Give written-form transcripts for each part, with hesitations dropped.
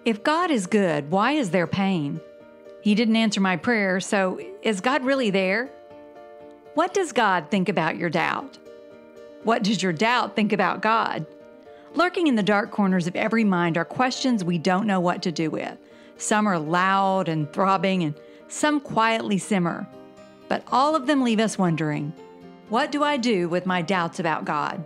If God is good, why is there pain? He didn't answer my prayer, so is God really there? What does God think about your doubt? What does your doubt think about God? Lurking in the dark corners of every mind are questions we don't know what to do with. Some are loud and throbbing, and some quietly simmer. But all of them leave us wondering, what do I do with my doubts about God?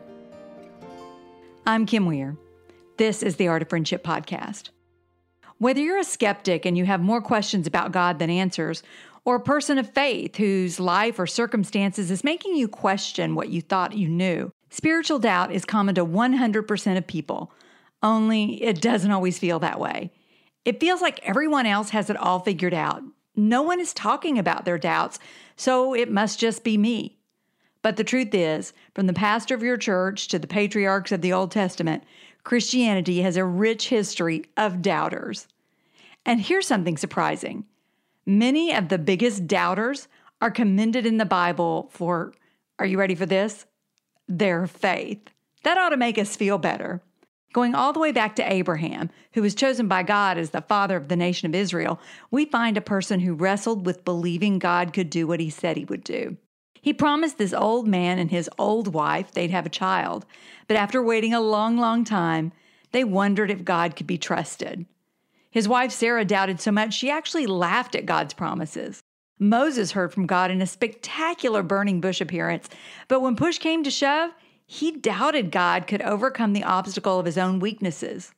I'm Kim Weir. This is the Art of Friendship podcast. Whether you're a skeptic and you have more questions about God than answers, or a person of faith whose life or circumstances is making you question what you thought you knew, spiritual doubt is common to 100% of people, only it doesn't always feel that way. It feels like everyone else has it all figured out. No one is talking about their doubts, so it must just be me. But the truth is, from the pastor of your church to the patriarchs of the Old Testament, Christianity has a rich history of doubters. And here's something surprising. Many of the biggest doubters are commended in the Bible for, are you ready for this? Their faith. That ought to make us feel better. Going all the way back to Abraham, who was chosen by God as the father of the nation of Israel, we find a person who wrestled with believing God could do what he said he would do. He promised this old man and his old wife they'd have a child, but after waiting a long, long time, they wondered if God could be trusted. His wife Sarah doubted so much she actually laughed at God's promises. Moses heard from God in a spectacular burning bush appearance, but when push came to shove, he doubted God could overcome the obstacle of his own weaknesses.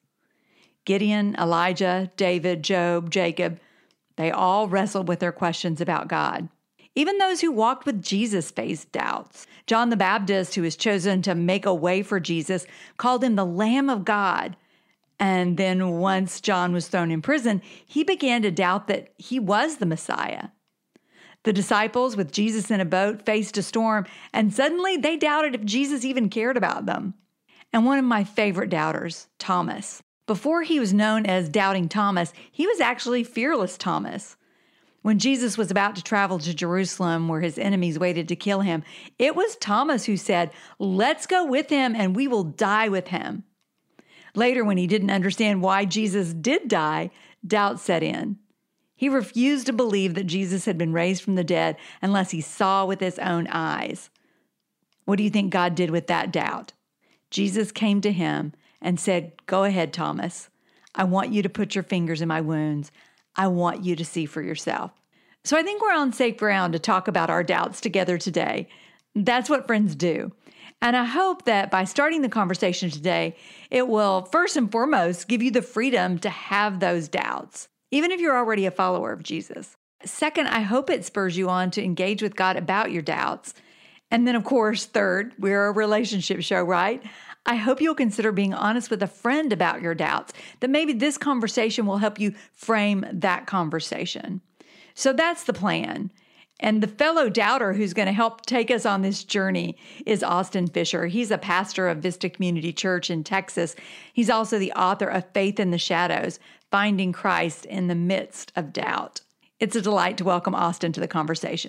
Gideon, Elijah, David, Job, Jacob, they all wrestled with their questions about God. Even those who walked with Jesus faced doubts. John the Baptist, who was chosen to make a way for Jesus, called him the Lamb of God. And then once John was thrown in prison, he began to doubt that he was the Messiah. The disciples, with Jesus in a boat, faced a storm, and suddenly they doubted if Jesus even cared about them. And one of my favorite doubters, Thomas. Before he was known as Doubting Thomas, he was actually Fearless Thomas. When Jesus was about to travel to Jerusalem, where his enemies waited to kill him, it was Thomas who said, "Let's go with him and we will die with him." Later, when he didn't understand why Jesus did die, doubt set in. He refused to believe that Jesus had been raised from the dead unless he saw with his own eyes. What do you think God did with that doubt? Jesus came to him and said, "Go ahead, Thomas. I want you to put your fingers in my wounds. I want you to see for yourself." So I think we're on safe ground to talk about our doubts together today. That's what friends do. And I hope that by starting the conversation today, it will first and foremost give you the freedom to have those doubts, even if you're already a follower of Jesus. Second, I hope it spurs you on to engage with God about your doubts. And then, of course, third, we're a relationship show, right? I hope you'll consider being honest with a friend about your doubts, that maybe this conversation will help you frame that conversation. So that's the plan. And the fellow doubter who's going to help take us on this journey is Austin Fisher. He's a pastor of Vista Community Church in Texas. He's also the author of Faith in the Shadows, Finding Christ in the Midst of Doubt. It's a delight to welcome Austin to the conversation.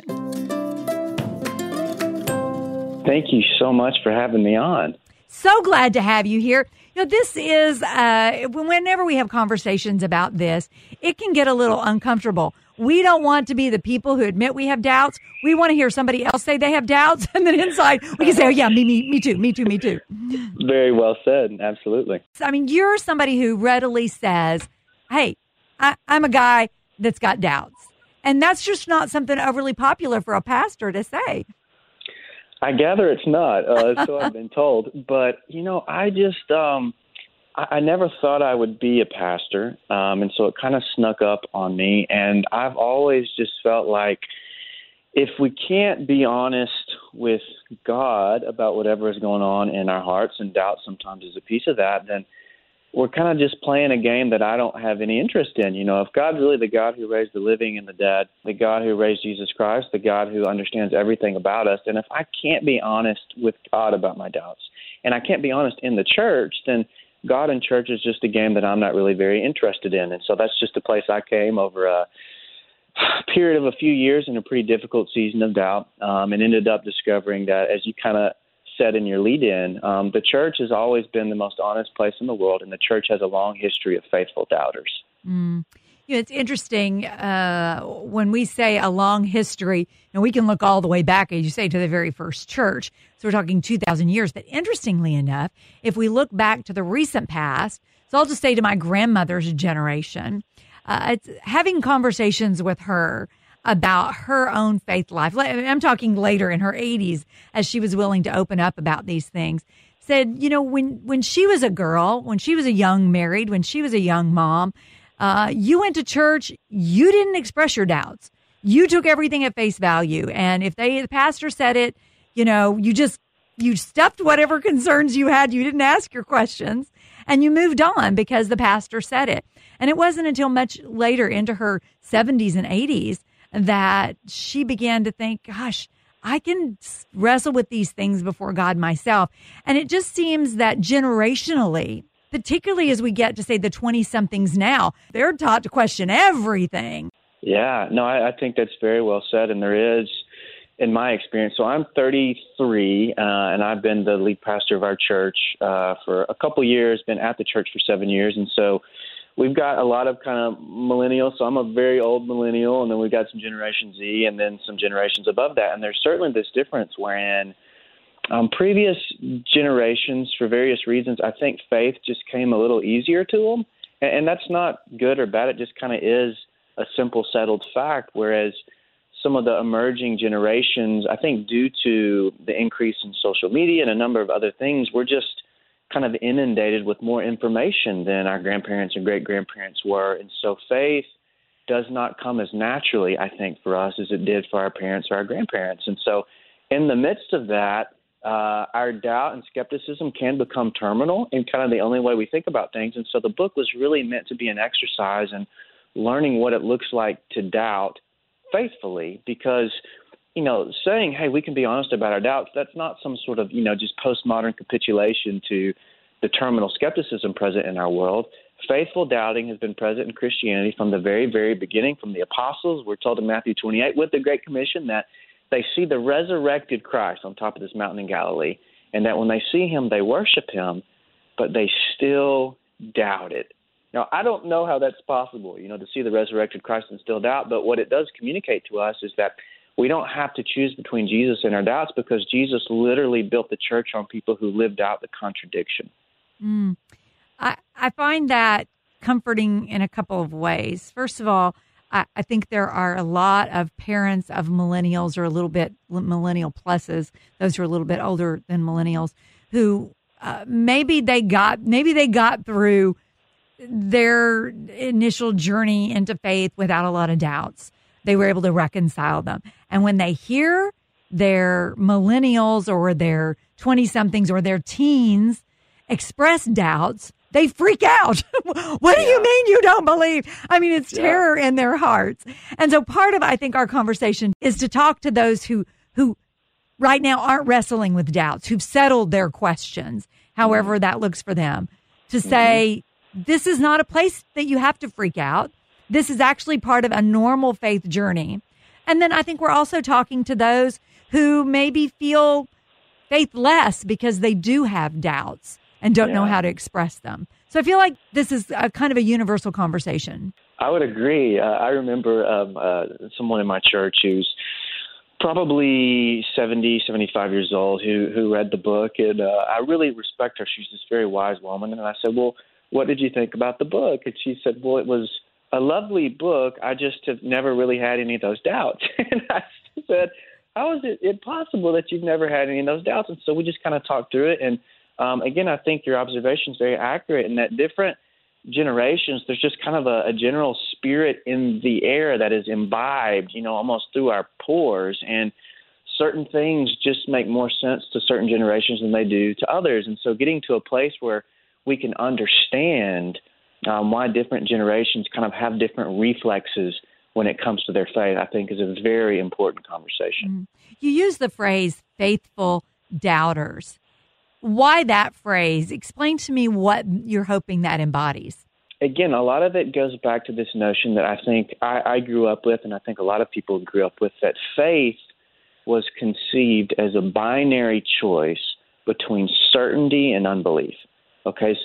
Thank you so much for having me on. So glad to have you here. You know, this is, whenever we have conversations about this, it can get a little uncomfortable. We don't want to be the people who admit we have doubts. We want to hear somebody else say they have doubts, and then inside we can say, "Oh yeah, me too." Very well said. Absolutely. I mean, you're somebody who readily says, "Hey, I'm a guy that's got doubts," and that's just not something overly popular for a pastor to say. I gather it's not. So I've been told. But I just I never thought I would be a pastor, and so it kind of snuck up on me. And I've always just felt like if we can't be honest with God about whatever is going on in our hearts, and doubt sometimes is a piece of that, then we're kind of just playing a game that I don't have any interest in. If God's really the God who raised the living and the dead, the God who raised Jesus Christ, the God who understands everything about us, and if I can't be honest with God about my doubts, and I can't be honest in the church, then God and church is just a game that I'm not really very interested in. And so that's just a place I came over a period of a few years in a pretty difficult season of doubt, and ended up discovering that, as you kind of said in your lead-in, the church has always been the most honest place in the world, and the church has a long history of faithful doubters. Mm. It's interesting when we say a long history, and we can look all the way back, as you say, to the very first church. So we're talking 2,000 years. But interestingly enough, if we look back to the recent past, so I'll just say to my grandmother's generation, it's having conversations with her about her own faith life. I'm talking later in her 80s, as she was willing to open up about these things. Said, when she was a girl, when she was a young married, when she was a young mom, you went to church, you didn't express your doubts. You took everything at face value. And if the pastor said it, you stuffed whatever concerns you had. You didn't ask your questions and you moved on because the pastor said it. And it wasn't until much later into her 70s and 80s that she began to think, gosh, I can wrestle with these things before God myself. And it just seems that generationally, particularly as we get to, say, the 20-somethings now, they're taught to question everything. Yeah, no, I think that's very well said. And there is, in my experience, so I'm 33, and I've been the lead pastor of our church for a couple years, been at the church for 7 years. And so we've got a lot of kind of millennials. So I'm a very old millennial, and then we've got some Generation Z and then some generations above that. And there's certainly this difference wherein previous generations, for various reasons, I think faith just came a little easier to them. And that's not good or bad. It just kind of is a simple, settled fact, whereas some of the emerging generations, I think due to the increase in social media and a number of other things, we're just kind of inundated with more information than our grandparents and great-grandparents were. And so faith does not come as naturally, I think, for us as it did for our parents or our grandparents. And so in the midst of that, our doubt and skepticism can become terminal in kind of the only way we think about things. And so the book was really meant to be an exercise in learning what it looks like to doubt faithfully, because, saying, hey, we can be honest about our doubts, that's not some sort of, just postmodern capitulation to the terminal skepticism present in our world. Faithful doubting has been present in Christianity from the very, very beginning, from the apostles. We're told in Matthew 28 with the Great Commission that they see the resurrected Christ on top of this mountain in Galilee, and that when they see him, they worship him, but they still doubt it. Now, I don't know how that's possible, to see the resurrected Christ and still doubt, but what it does communicate to us is that we don't have to choose between Jesus and our doubts, because Jesus literally built the church on people who lived out the contradiction. I find that comforting in a couple of ways. First of all, I think there are a lot of parents of millennials or a little bit millennial pluses, those who are a little bit older than millennials, who maybe they got through their initial journey into faith without a lot of doubts. They were able to reconcile them. And when they hear their millennials or their 20-somethings or their teens express doubts, they freak out. What do you mean you don't believe? I mean, it's terror in their hearts. And so part of, I think, our conversation is to talk to those who right now aren't wrestling with doubts, who've settled their questions, however that looks for them, to say, this is not a place that you have to freak out. This is actually part of a normal faith journey. And then I think we're also talking to those who maybe feel faithless because they do have doubts and don't know how to express them. So I feel like this is a kind of a universal conversation. I would agree. I remember someone in my church who's probably 70, 75 years old who read the book, and I really respect her. She's this very wise woman. And I said, well, what did you think about the book? And she said, well, it was a lovely book. I just have never really had any of those doubts. And I said, how is it possible that you've never had any of those doubts? And so we just kind of talked through it. And again, I think your observation is very accurate in that different generations, there's just kind of a general spirit in the air that is imbibed, almost through our pores. And certain things just make more sense to certain generations than they do to others. And so getting to a place where we can understand why different generations kind of have different reflexes when it comes to their faith, I think is a very important conversation. You use the phrase faithful doubters. Why that phrase? Explain to me what you're hoping that embodies. Again, a lot of it goes back to this notion that I think I grew up with, and I think a lot of people grew up with, that faith was conceived as a binary choice between certainty and unbelief. Okay, so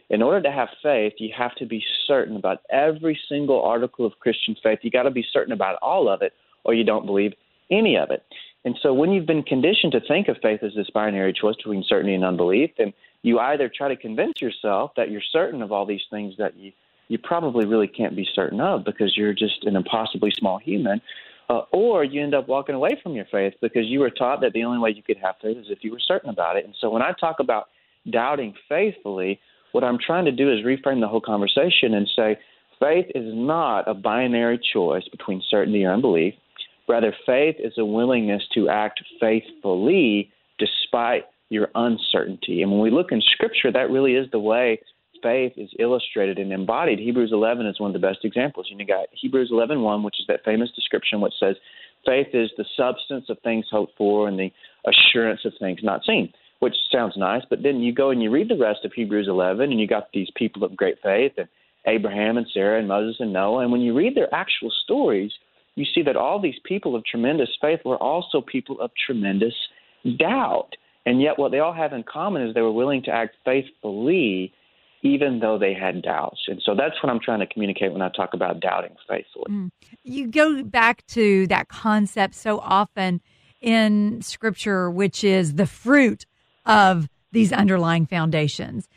in order to have faith, you have to be certain about every single article of Christian faith. You got to be certain about all of it, or you don't believe any of it. And so when you've been conditioned to think of faith as this binary choice between certainty and unbelief, then you either try to convince yourself that you're certain of all these things that you probably really can't be certain of because you're just an impossibly small human, or you end up walking away from your faith because you were taught that the only way you could have faith is if you were certain about it. And so when I talk about doubting faithfully, what I'm trying to do is reframe the whole conversation and say faith is not a binary choice between certainty or unbelief. Rather, faith is a willingness to act faithfully despite your uncertainty. And when we look in Scripture, that really is the way faith is illustrated and embodied. Hebrews 11 is one of the best examples. You got Hebrews 11:1, which is that famous description which says faith is the substance of things hoped for and the assurance of things not seen, which sounds nice. But then you go and you read the rest of Hebrews 11, and you got these people of great faith, and Abraham and Sarah and Moses and Noah. And when you read their actual stories, you see that all these people of tremendous faith were also people of tremendous doubt. And yet what they all have in common is they were willing to act faithfully even though they had doubts. And so that's what I'm trying to communicate when I talk about doubting faithfully. You go back to that concept so often in Scripture, which is the fruit of these underlying foundations.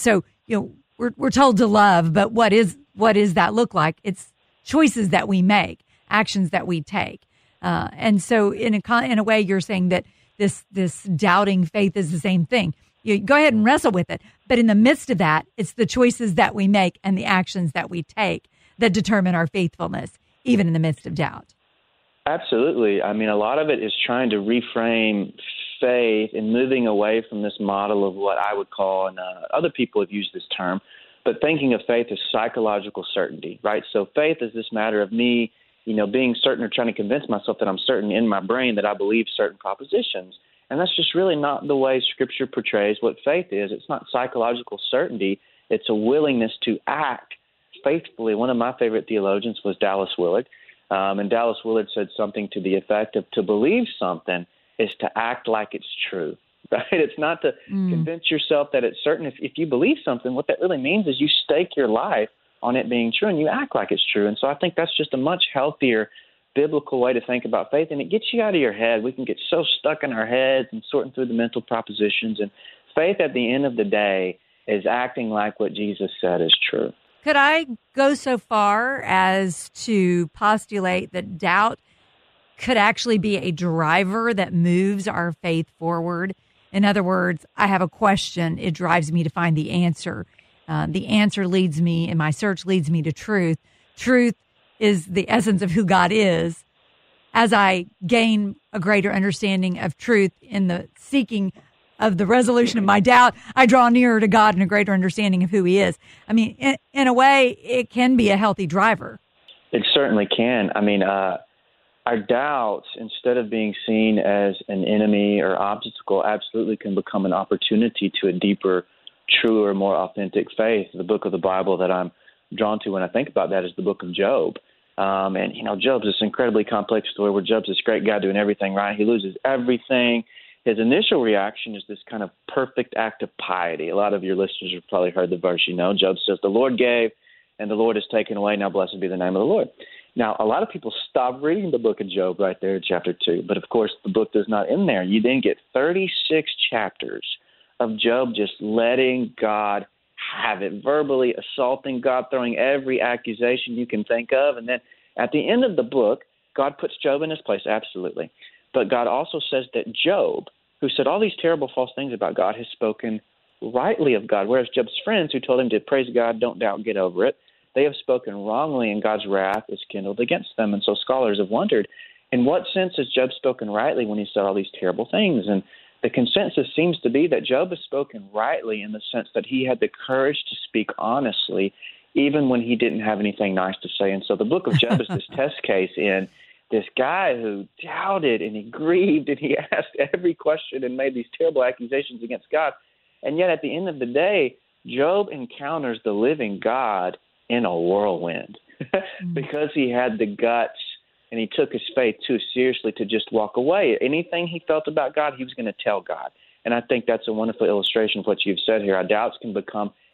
We're told to love, but what is that look like? It's choices that we make, actions that we take. And so in a way, you're saying that this doubting faith is the same thing. You go ahead and wrestle with it. But in the midst of that, it's the choices that we make and the actions that we take that determine our faithfulness, even in the midst of doubt. Absolutely. I mean, a lot of it is trying to reframe faith and moving away from this model of what I would call, and other people have used this term, but thinking of faith as psychological certainty, right? So faith is this matter of me, being certain or trying to convince myself that I'm certain in my brain that I believe certain propositions. And that's just really not the way Scripture portrays what faith is. It's not psychological certainty. It's a willingness to act faithfully. One of my favorite theologians was Dallas Willard. And Dallas Willard said something to the effect of to believe something is to act like it's true. Right? It's not to convince yourself that it's certain. If you believe something, what that really means is you stake your life on it being true and you act like it's true. And so I think that's just a much healthier biblical way to think about faith, and it gets you out of your head. We can get so stuck in our heads and sorting through the mental propositions, and faith at the end of the day is acting like what Jesus said is true. Could I go so far as to postulate that doubt could actually be a driver that moves our faith forward? In other words, I have a question. It drives me to find the answer. The answer leads me, and my search leads me to truth. Truth is the essence of who God is. As I gain a greater understanding of truth in the seeking of the resolution of my doubt, I draw nearer to God and a greater understanding of who He is. I mean, in a way, it can be a healthy driver. It certainly can. I mean, our doubts, instead of being seen as an enemy or obstacle, absolutely can become an opportunity to a deeper, truer, more authentic faith. The book of the Bible that I'm drawn to when I think about that is the book of Job. Job's this incredibly complex story where Job's this great guy doing everything right. He loses everything. His initial reaction is this kind of perfect act of piety. A lot of your listeners have probably heard the verse, Job says, the Lord gave and the Lord has taken away. Now blessed be the name of the Lord. Now, a lot of people stop reading the book of Job right there in chapter 2. But, of course, the book does not end there. You then get 36 chapters of Job just letting God have it, verbally assaulting God, throwing every accusation you can think of. And then at the end of the book, God puts Job in his place, absolutely. But God also says that Job, who said all these terrible false things about God, has spoken rightly of God, whereas Job's friends who told him to praise God, don't doubt, get over it, they have spoken wrongly, and God's wrath is kindled against them. And so scholars have wondered, in what sense has Job spoken rightly when he said all these terrible things? And the consensus seems to be that Job has spoken rightly in the sense that he had the courage to speak honestly, even when he didn't have anything nice to say. And so the book of Job is this test case in this guy who doubted and he grieved and he asked every question and made these terrible accusations against God. And yet at the end of the day, Job encounters the living God in a whirlwind because he had the guts and he took his faith too seriously to just walk away. Anything he felt about God, he was going to tell God. And I think that's a wonderful illustration of what you've said here. Our doubts can become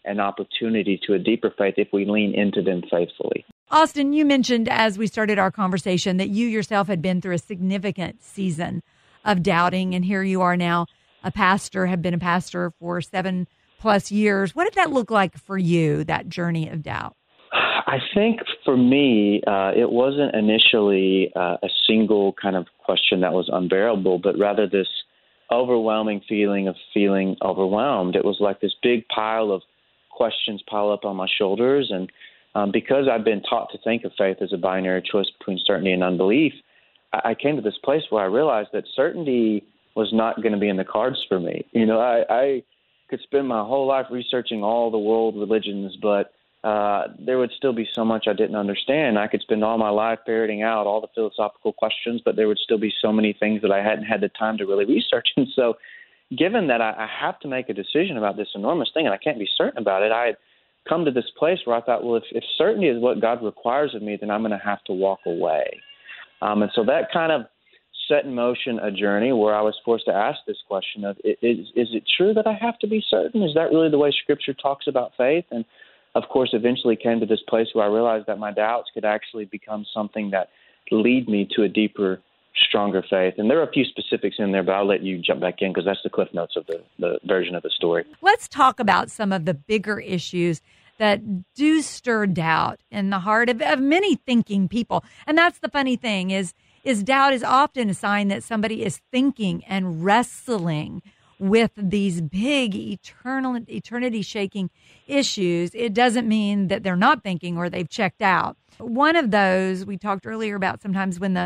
an opportunity to a deeper faith if we lean into them faithfully. Austin, you mentioned as we started our conversation that you yourself had been through a significant season of doubting, and here you are now have been a pastor for 7+ years. What did that look like for you, that journey of doubt? I think for me, it wasn't initially a single kind of question that was unbearable, but rather this overwhelming feeling of feeling overwhelmed. It was like this big pile of questions pile up on my shoulders, and because I've been taught to think of faith as a binary choice between certainty and unbelief, I came to this place where I realized that certainty was not going to be in the cards for me. You know, I could spend my whole life researching all the world religions, but there would still be so much I didn't understand. I could spend all my life ferreting out all the philosophical questions, but there would still be so many things that I hadn't had the time to really research. And so given that I have to make a decision about this enormous thing and I can't be certain about it, I had come to this place where I thought, well, if certainty is what God requires of me, then I'm going to have to walk away. And so that kind of set in motion a journey where I was forced to ask this question of, is it true that I have to be certain? Is that really the way Scripture talks about faith? And of course, eventually came to this place where I realized that my doubts could actually become something that lead me to a deeper, stronger faith. And there are a few specifics in there, but I'll let you jump back in because that's the cliff notes of the version of the story. Let's talk about some of the bigger issues that do stir doubt in the heart of many thinking people. And that's the funny thing is doubt is often a sign that somebody is thinking and wrestling with these big eternity-shaking issues. It doesn't mean that they're not thinking or they've checked out. One of those we talked earlier about sometimes when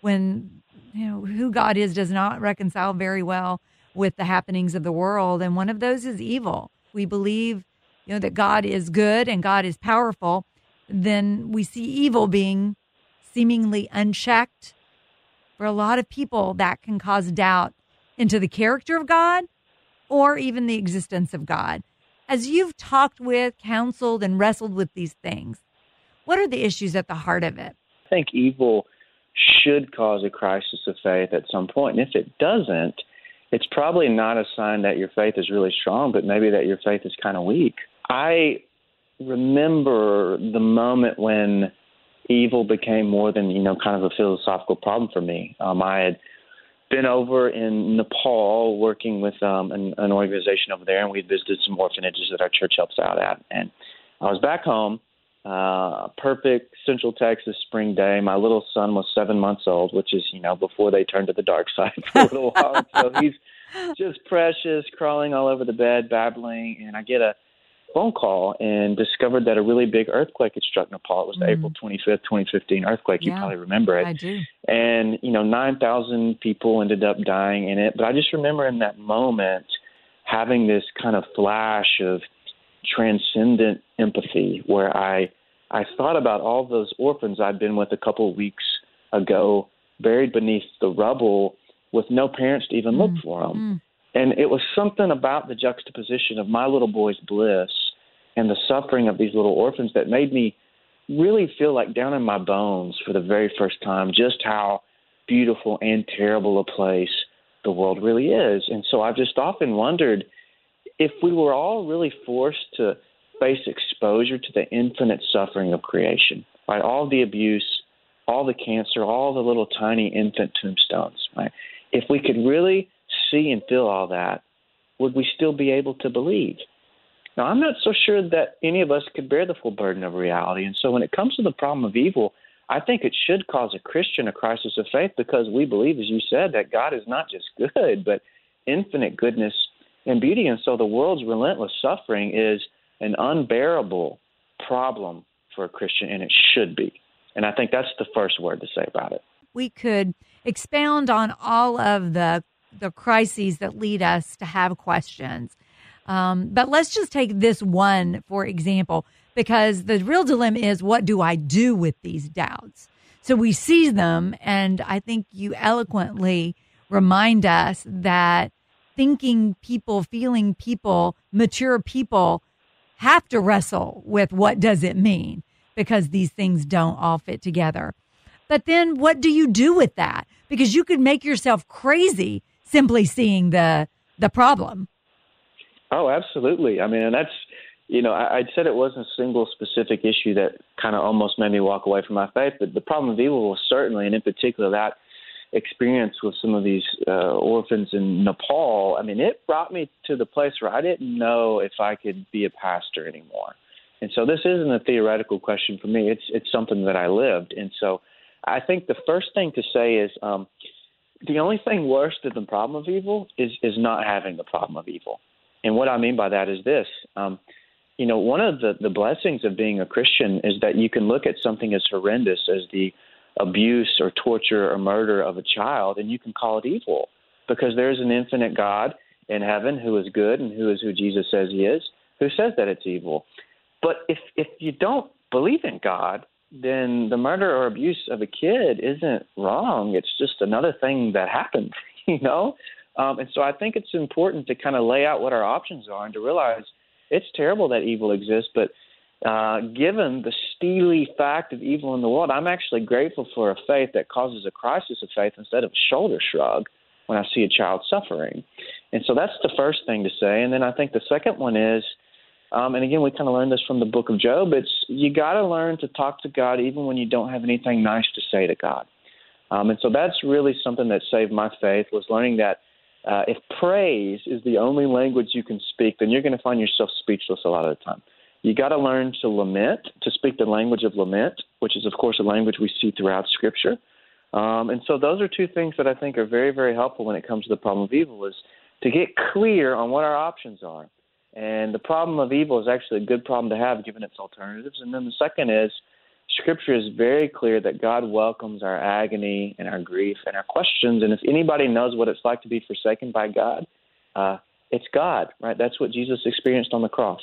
who God is does not reconcile very well with the happenings of the world, and one of those is evil. We believe, that God is good and God is powerful. Then we see evil being seemingly unchecked. For a lot of people, that can cause doubt into the character of God or even the existence of God. As you've talked with, counseled, and wrestled with these things, what are the issues at the heart of it? I think evil should cause a crisis of faith at some point. And if it doesn't, it's probably not a sign that your faith is really strong, but maybe that your faith is kind of weak. I remember the moment when evil became more than, kind of a philosophical problem for me. I had been over in Nepal working with an organization over there, and we visited some orphanages that our church helps out at. And I was back home, perfect Central Texas spring day. My little son was 7 months old, which is, before they turned to the dark side for a little while. So he's just precious, crawling all over the bed, babbling. And I get a phone call and discovered that a really big earthquake had struck Nepal. It was the April 25th, 2015 earthquake. You probably remember it. I do. And, 9,000 people ended up dying in it. But I just remember in that moment having this kind of flash of transcendent empathy where I thought about all those orphans I'd been with a couple of weeks ago, buried beneath the rubble with no parents to even look for them. And it was something about the juxtaposition of my little boy's bliss and the suffering of these little orphans that made me really feel like down in my bones for the very first time just how beautiful and terrible a place the world really is. And so I've just often wondered if we were all really forced to face exposure to the infinite suffering of creation, right? All the abuse, all the cancer, all the little tiny infant tombstones, right? If we could really see and feel all that, would we still be able to believe? Now, I'm not so sure that any of us could bear the full burden of reality. And so when it comes to the problem of evil, I think it should cause a Christian a crisis of faith because we believe, as you said, that God is not just good, but infinite goodness and beauty. And so the world's relentless suffering is an unbearable problem for a Christian, and it should be. And I think that's the first word to say about it. We could expound on all of the crises that lead us to have questions. But let's just take this one, for example, because the real dilemma is, what do I do with these doubts? So we see them, and I think you eloquently remind us that thinking people, feeling people, mature people have to wrestle with what does it mean, because these things don't all fit together. But then what do you do with that? Because you could make yourself crazy simply seeing the problem. Oh, absolutely. I mean, and that's I said it wasn't a single specific issue that kind of almost made me walk away from my faith, but the problem of evil was certainly, and in particular that experience with some of these orphans in Nepal. I mean, it brought me to the place where I didn't know if I could be a pastor anymore. And so this isn't a theoretical question for me. It's something that I lived. And so I think the first thing to say is the only thing worse than the problem of evil is not having the problem of evil. And what I mean by that is this. One of the blessings of being a Christian is that you can look at something as horrendous as the abuse or torture or murder of a child, and you can call it evil because there's an infinite God in heaven who is good and who is who Jesus says he is, who says that it's evil. But if you don't believe in God, then the murder or abuse of a kid isn't wrong. It's just another thing that happened, And so I think it's important to kind of lay out what our options are and to realize it's terrible that evil exists, but given the steely fact of evil in the world, I'm actually grateful for a faith that causes a crisis of faith instead of a shoulder shrug when I see a child suffering. And so that's the first thing to say. And then I think the second one is, and again, we kind of learned this from the book of Job, it's you got to learn to talk to God even when you don't have anything nice to say to God. And so that's really something that saved my faith, was learning that if praise is the only language you can speak, then you're going to find yourself speechless a lot of the time. You got to learn to lament, to speak the language of lament, which is, of course, a language we see throughout Scripture. And so those are two things that I think are very, very helpful when it comes to the problem of evil, is to get clear on what our options are. And the problem of evil is actually a good problem to have given its alternatives. And then the second is Scripture is very clear that God welcomes our agony and our grief and our questions. And if anybody knows what it's like to be forsaken by God, it's God, right? That's what Jesus experienced on the cross.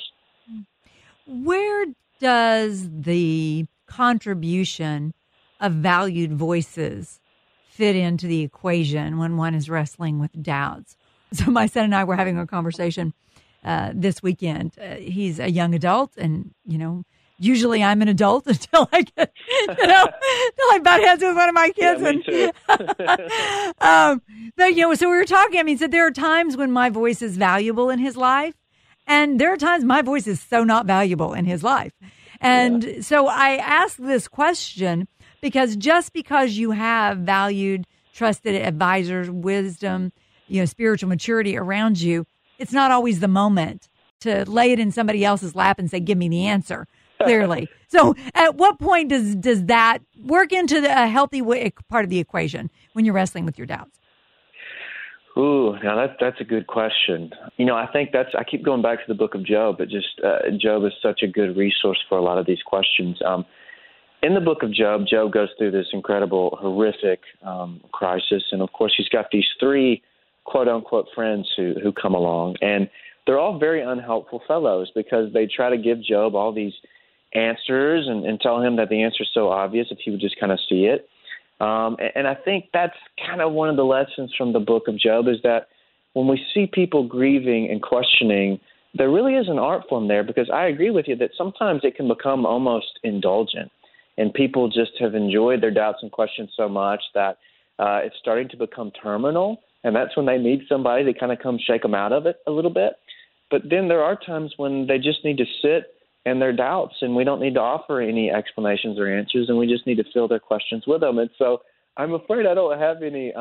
Where does the contribution of valued voices fit into the equation when one is wrestling with doubts? So my son and I were having a conversation this weekend. He's a young adult, and, usually I'm an adult until I get, until I butt heads with one of my kids. Yeah, me too. But, so we were talking. He said there are times when my voice is valuable in his life, and there are times my voice is so not valuable in his life. And so I asked this question because just because you have valued, trusted advisors, wisdom, spiritual maturity around you, it's not always the moment to lay it in somebody else's lap and say, give me the answer, clearly. So at what point does that work into a healthy part of the equation when you're wrestling with your doubts? Ooh, now that's a good question. I think I keep going back to the book of Job, but just Job is such a good resource for a lot of these questions. In the book of Job, Job goes through this incredible, horrific crisis. And of course, he's got these three quote unquote friends who come along, and they're all very unhelpful fellows because they try to give Job all these answers and tell him that the answer is so obvious if he would just kind of see it. And I think that's kind of one of the lessons from the book of Job, is that when we see people grieving and questioning, there really is an art form there, because I agree with you that sometimes it can become almost indulgent, and people just have enjoyed their doubts and questions so much that it's starting to become terminal, and that's when they need somebody to kind of come shake them out of it a little bit. But then there are times when they just need to sit in their doubts, and we don't need to offer any explanations or answers, and we just need to fill their questions with them. And so I'm afraid I don't have any,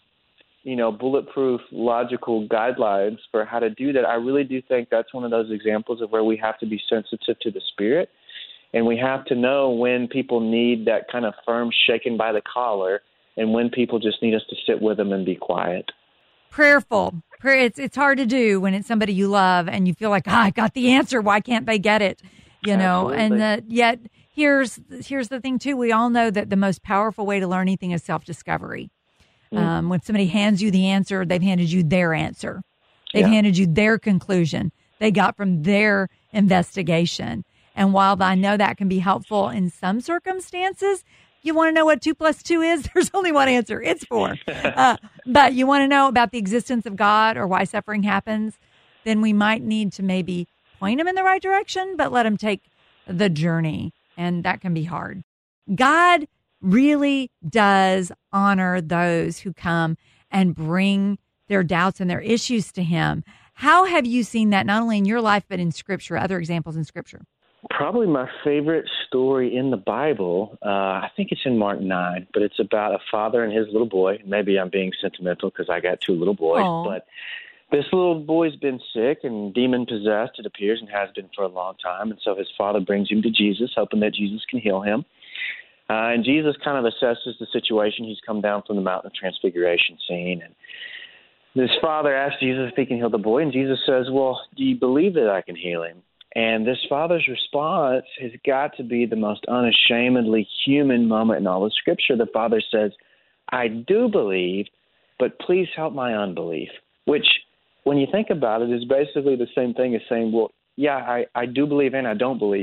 bulletproof logical guidelines for how to do that. I really do think that's one of those examples of where we have to be sensitive to the Spirit, and we have to know when people need that kind of firm shaking by the collar and when people just need us to sit with them and be quiet. Prayerful. It's hard to do when it's somebody you love and you feel like, I got the answer. Why can't they get it? Absolutely. And yet here's the thing too. We all know that the most powerful way to learn anything is self-discovery. When somebody hands you the answer, they've handed you their answer. They've handed you their conclusion. They got from their investigation. And while I know that can be helpful in some circumstances, you want to know what 2 + 2 is? There's only one answer. It's 4. But you want to know about the existence of God or why suffering happens, then we might need to maybe point them in the right direction, but let them take the journey. And that can be hard. God really does honor those who come and bring their doubts and their issues to him. How have you seen that not only in your life, but in Scripture, other examples in Scripture? Probably my favorite story in the Bible, I think it's in Mark 9, but it's about a father and his little boy. Maybe I'm being sentimental because I got two little boys, Aww. But this little boy's been sick and demon-possessed, it appears, and has been for a long time. And so his father brings him to Jesus, hoping that Jesus can heal him. And Jesus kind of assesses the situation. He's come down from the Mountain of Transfiguration scene. And this father asks Jesus if he can heal the boy. And Jesus says, well, do you believe that I can heal him? And this father's response has got to be the most unashamedly human moment in all of Scripture. The father says, I do believe, but please help my unbelief, which, when you think about it, is basically the same thing as saying, well, yeah, I do believe and I don't believe.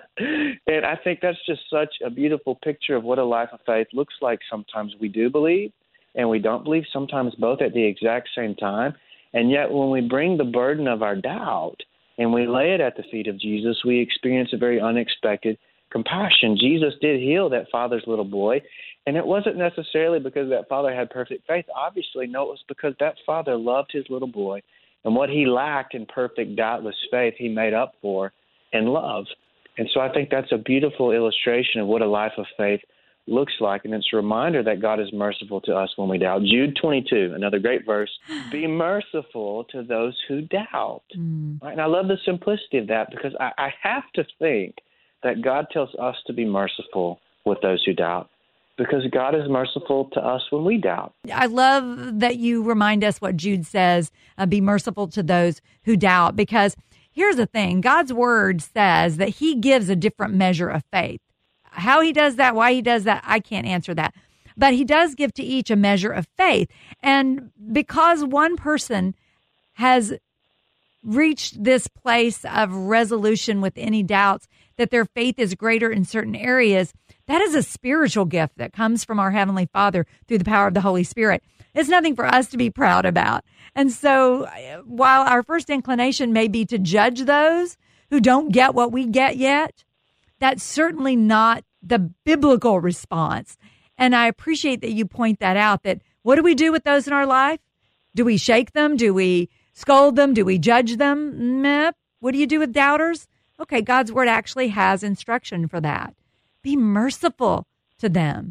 And I think that's just such a beautiful picture of what a life of faith looks like. Sometimes we do believe and we don't believe, sometimes both at the exact same time. And yet when we bring the burden of our doubt and we lay it at the feet of Jesus, we experience a very unexpected compassion. Jesus did heal that father's little boy, and it wasn't necessarily because that father had perfect faith. Obviously, no, it was because that father loved his little boy, and what he lacked in perfect, doubtless faith, he made up for in love. And so I think that's a beautiful illustration of what a life of faith looks like, and it's a reminder that God is merciful to us when we doubt. Jude 22, another great verse, be merciful to those who doubt. Right? And I love the simplicity of that, because I have to think that God tells us to be merciful with those who doubt, because God is merciful to us when we doubt. I love that you remind us what Jude says, be merciful to those who doubt, because here's the thing. God's word says that he gives a different measure of faith. How he does that, why he does that, I can't answer that. But he does give to each a measure of faith. And because one person has reached this place of resolution with any doubts, that their faith is greater in certain areas, that is a spiritual gift that comes from our Heavenly Father through the power of the Holy Spirit. It's nothing for us to be proud about. And so while our first inclination may be to judge those who don't get what we get yet, that's certainly not the biblical response. And I appreciate that you point that out, that what do we do with those in our life? Do we shake them? Do we scold them? Do we judge them? Meh. What do you do with doubters? Okay, God's word actually has instruction for that. Be merciful to them.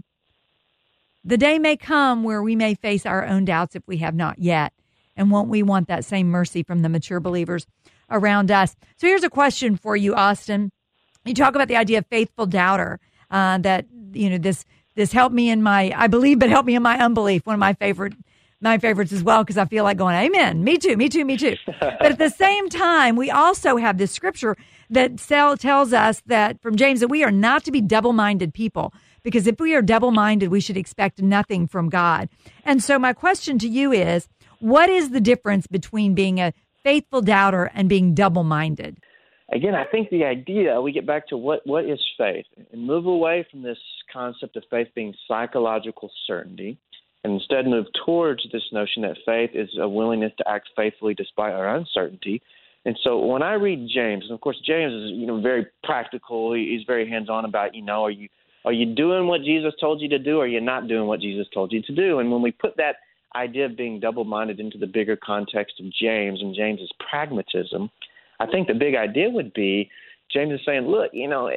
The day may come where we may face our own doubts if we have not yet. And won't we want that same mercy from the mature believers around us? So here's a question for you, Austin. You talk about the idea of faithful doubter, that, you know, this helped me in my, I believe, but help me in my unbelief. One of my favorites as well, because I feel like going, amen, me too. But at the same time, we also have this scripture that tells us that from James that we are not to be double-minded people, because if we are double-minded, we should expect nothing from God. And so my question to you is, what is the difference between being a faithful doubter and being double-minded? Again, I think the idea, we get back to what is faith, and move away from this concept of faith being psychological certainty, and instead move towards this notion that faith is a willingness to act faithfully despite our uncertainty. And so when I read James, and of course James is very practical, he's very hands-on about, are you doing what Jesus told you to do, or are you not doing what Jesus told you to do? And when we put that idea of being double-minded into the bigger context of James and James's pragmatism, I think the big idea would be James is saying, look,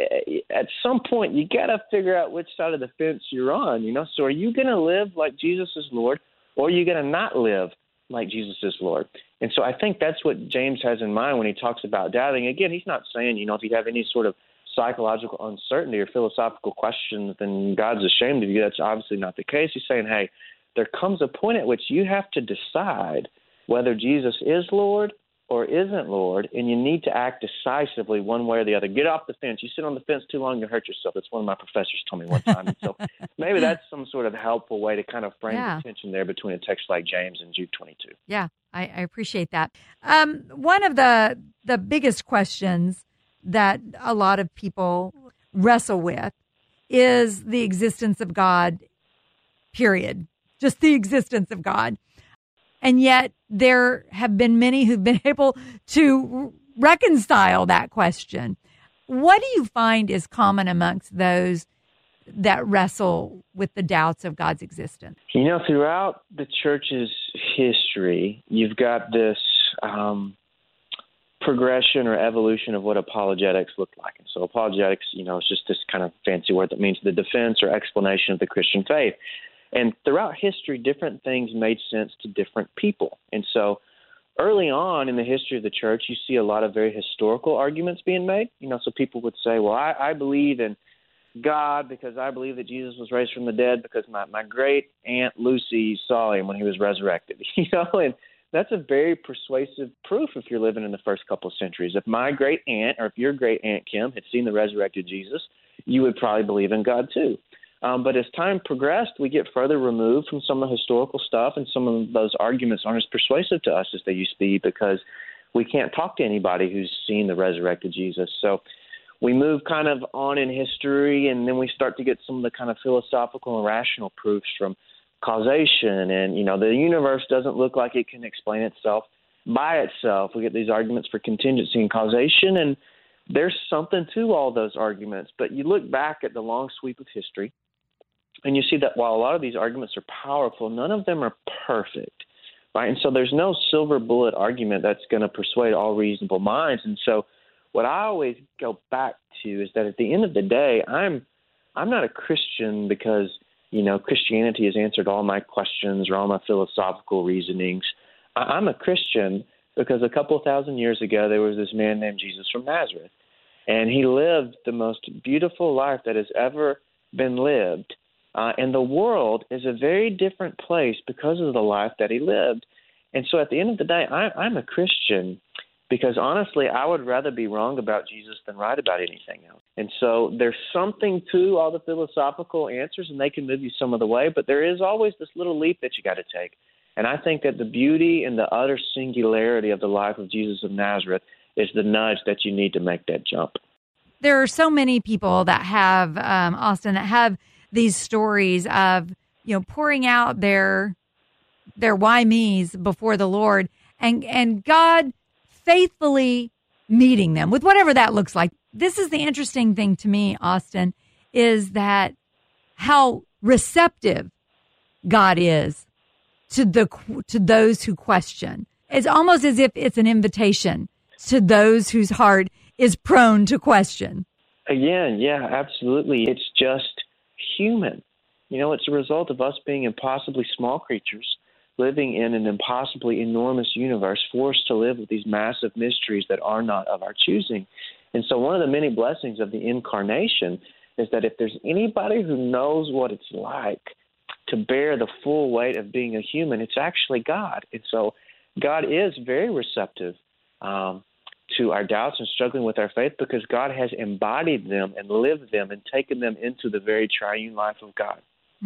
at some point you got to figure out which side of the fence you're on, So are you going to live like Jesus is Lord, or are you going to not live like Jesus is Lord? And so I think that's what James has in mind when he talks about doubting. Again, he's not saying, if you have any sort of psychological uncertainty or philosophical questions, then God's ashamed of you. That's obviously not the case. He's saying, hey, there comes a point at which you have to decide whether Jesus is Lord or isn't Lord, and you need to act decisively one way or the other. Get off the fence. You sit on the fence too long, you hurt yourself. That's one of my professors told me one time. And so maybe that's some sort of helpful way to kind of frame the tension there between a text like James and Jude 22. Yeah, I appreciate that. One of the biggest questions that a lot of people wrestle with is the existence of God, period. Just the existence of God. And yet there have been many who've been able to reconcile that question. What do you find is common amongst those that wrestle with the doubts of God's existence? Throughout the church's history, you've got this progression or evolution of what apologetics looked like. And so apologetics, is just this kind of fancy word that means the defense or explanation of the Christian faith. And throughout history, different things made sense to different people. And so early on in the history of the church, you see a lot of very historical arguments being made. So people would say, well, I believe in God because I believe that Jesus was raised from the dead because my great aunt Lucy saw him when he was resurrected, and that's a very persuasive proof if you're living in the first couple of centuries. If my great aunt or if your great aunt Kim had seen the resurrected Jesus, you would probably believe in God too. But as time progressed, we get further removed from some of the historical stuff, and some of those arguments aren't as persuasive to us as they used to be because we can't talk to anybody who's seen the resurrected Jesus. So we move kind of on in history, and then we start to get some of the kind of philosophical and rational proofs from causation. And, the universe doesn't look like it can explain itself by itself. We get these arguments for contingency and causation, and there's something to all those arguments. But you look back at the long sweep of history, and you see that while a lot of these arguments are powerful, none of them are perfect, right? And so there's no silver bullet argument that's going to persuade all reasonable minds. And so what I always go back to is that at the end of the day, I'm not a Christian because, Christianity has answered all my questions or all my philosophical reasonings. I'm a Christian because a couple thousand years ago, there was this man named Jesus from Nazareth, and he lived the most beautiful life that has ever been lived. And the world is a very different place because of the life that he lived. And so at the end of the day, I'm a Christian because honestly, I would rather be wrong about Jesus than right about anything else. And so there's something to all the philosophical answers, and they can move you some of the way, but there is always this little leap that you got to take. And I think that the beauty and the utter singularity of the life of Jesus of Nazareth is the nudge that you need to make that jump. There are so many people that have, Austin, that have these stories of, pouring out their why me's before the Lord and God faithfully meeting them with whatever that looks like. This is the interesting thing to me, Austin, is that how receptive God is to those who question. It's almost as if it's an invitation to those whose heart is prone to question. Again, yeah, absolutely. It's just human. It's a result of us being impossibly small creatures living in an impossibly enormous universe, forced to live with these massive mysteries that are not of our choosing. And so one of the many blessings of the incarnation is that if there's anybody who knows what it's like to bear the full weight of being a human, it's actually God. And so God is very receptive to our doubts and struggling with our faith because God has embodied them and lived them and taken them into the very triune life of God.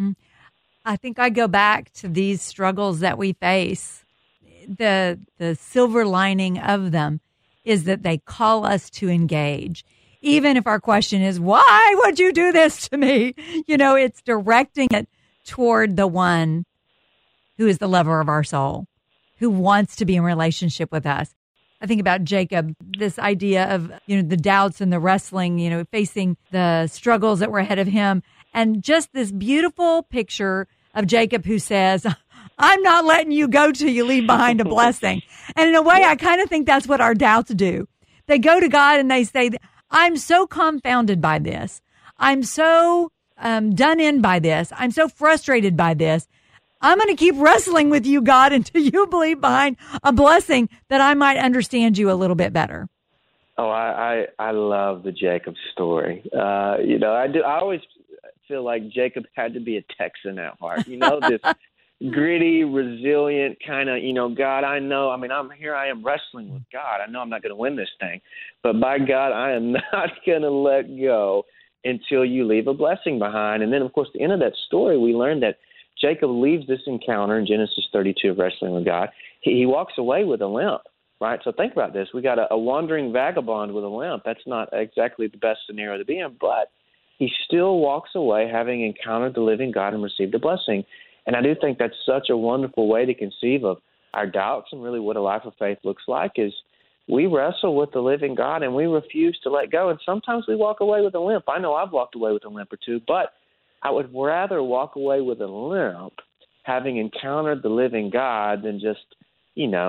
I think I go back to these struggles that we face. The silver lining of them is that they call us to engage. Even if our question is, why would you do this to me? It's directing it toward the one who is the lover of our soul, who wants to be in relationship with us. I think about Jacob, this idea of, the doubts and the wrestling, facing the struggles that were ahead of him. And just this beautiful picture of Jacob who says, I'm not letting you go till you leave behind a blessing. And in a way, I kind of think that's what our doubts do. They go to God and they say, I'm so confounded by this. I'm so done in by this. I'm so frustrated by this. I'm going to keep wrestling with you, God, until you leave behind a blessing that I might understand you a little bit better. Oh, I love the Jacob story. I do. I always feel like Jacob had to be a Texan at heart. This gritty, resilient kind of, God, I know. I am wrestling with God. I know I'm not going to win this thing, but by God, I am not going to let go until you leave a blessing behind. And then, of course, at the end of that story, we learn that Jacob leaves this encounter in Genesis 32 of wrestling with God. He walks away with a limp, right? So think about this. We got a wandering vagabond with a limp. That's not exactly the best scenario to be in, but he still walks away having encountered the living God and received a blessing. And I do think that's such a wonderful way to conceive of our doubts and really what a life of faith looks like is we wrestle with the living God and we refuse to let go. And sometimes we walk away with a limp. I know I've walked away with a limp or two, but I would rather walk away with a limp having encountered the living God than just,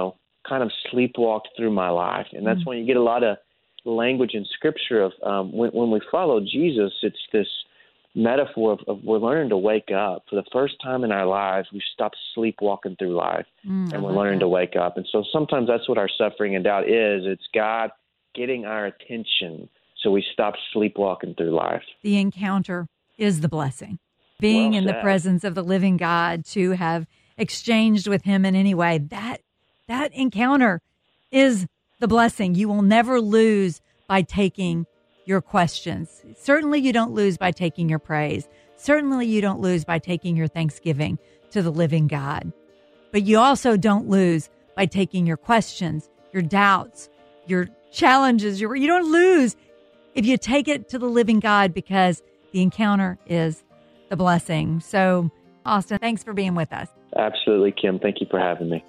kind of sleepwalked through my life. And that's when you get a lot of language in Scripture of when we follow Jesus, it's this metaphor of we're learning to wake up. For the first time in our lives, we stop sleepwalking through life, and we're learning to wake up. And so sometimes that's what our suffering and doubt is. It's God getting our attention so we stop sleepwalking through life. The encounter is the blessing. Being in the presence of the living God, to have exchanged with him in any way, that encounter is the blessing. You will never lose by taking your questions. Certainly you don't lose by taking your praise. Certainly you don't lose by taking your thanksgiving to the living God. But you also don't lose by taking your questions, your doubts, your challenges. You don't lose if you take it to the living God, because the encounter is the blessing. So, Austin, thanks for being with us. Absolutely, Kim. Thank you for having me.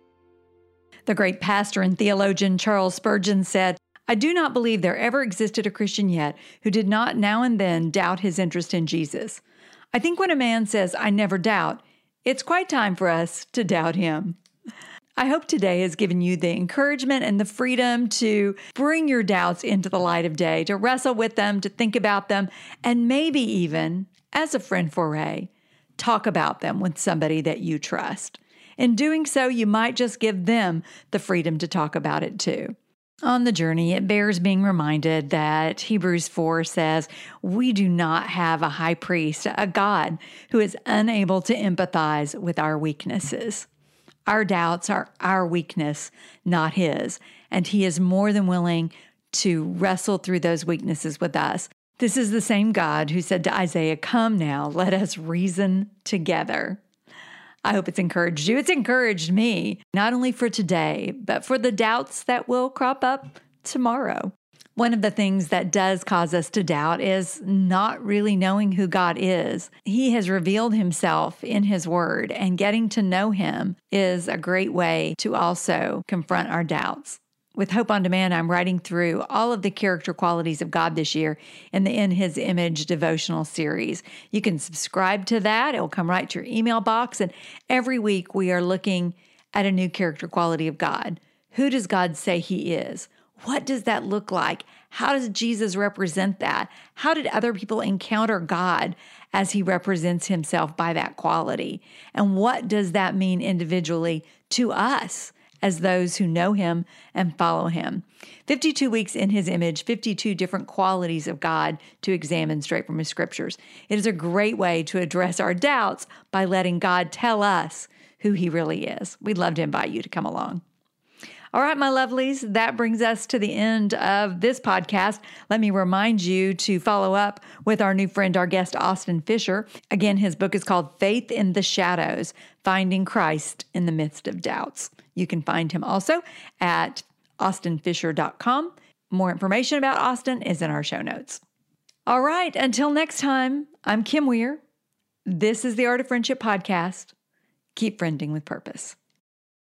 The great pastor and theologian Charles Spurgeon said, "I do not believe there ever existed a Christian yet who did not now and then doubt his interest in Jesus. I think when a man says, 'I never doubt,' it's quite time for us to doubt him." I hope today has given you the encouragement and the freedom to bring your doubts into the light of day, to wrestle with them, to think about them, and maybe even, as a friend foray, talk about them with somebody that you trust. In doing so, you might just give them the freedom to talk about it too. On the journey, it bears being reminded that Hebrews 4 says, we do not have a high priest, a God who is unable to empathize with our weaknesses. Our doubts are our weakness, not his, and he is more than willing to wrestle through those weaknesses with us. This is the same God who said to Isaiah, "Come now, let us reason together." I hope it's encouraged you. It's encouraged me, not only for today, but for the doubts that will crop up tomorrow. One of the things that does cause us to doubt is not really knowing who God is. He has revealed himself in his word, and getting to know him is a great way to also confront our doubts. With Hope on Demand, I'm writing through all of the character qualities of God this year in the In His Image devotional series. You can subscribe to that. It will come right to your email box. And every week we are looking at a new character quality of God. Who does God say he is? What does that look like? How does Jesus represent that? How did other people encounter God as he represents himself by that quality? And what does that mean individually to us as those who know him and follow him? 52 weeks in his image, 52 different qualities of God to examine straight from his scriptures. It is a great way to address our doubts by letting God tell us who he really is. We'd love to invite you to come along. All right, my lovelies, that brings us to the end of this podcast. Let me remind you to follow up with our new friend, our guest, Austin Fisher. Again, his book is called Faith in the Shadows, Finding Christ in the Midst of Doubts. You can find him also at austinfisher.com. More information about Austin is in our show notes. All right, until next time, I'm Kim Weir. This is the Art of Friendship podcast. Keep friending with purpose.